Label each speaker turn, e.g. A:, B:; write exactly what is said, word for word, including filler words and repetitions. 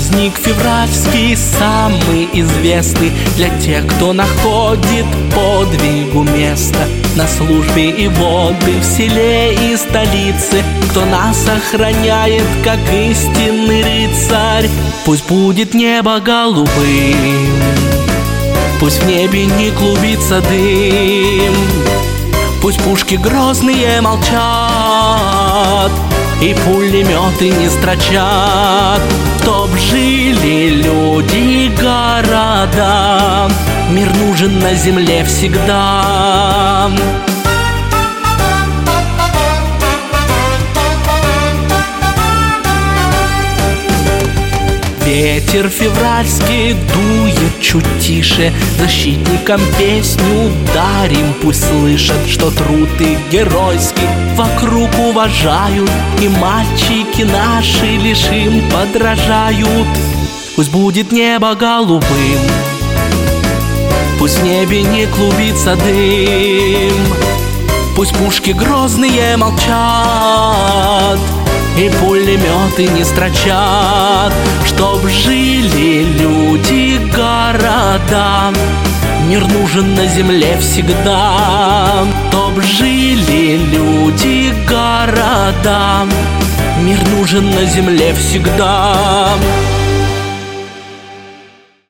A: Праздник февральский самый известный для тех, кто находит подвигу место на службе и воды в селе и столице, кто нас охраняет, как истинный рыцарь. Пусть будет небо голубым, пусть в небе не клубится дым, пусть пушки грозные молчат и пулеметы не строчат, чтоб жили люди города. Мир нужен на земле всегда. Ветер февральский дует чуть тише, защитникам песню дарим, пусть слышат, что труд их геройский вокруг уважают, и мальчики наши лишь им подражают. Пусть будет небо голубым, пусть в небе не клубится дым, пусть пушки грозные молчат и пулеметы не строчат, чтоб жили люди города. Мир нужен на земле всегда, чтоб жили люди города. Мир нужен на земле всегда.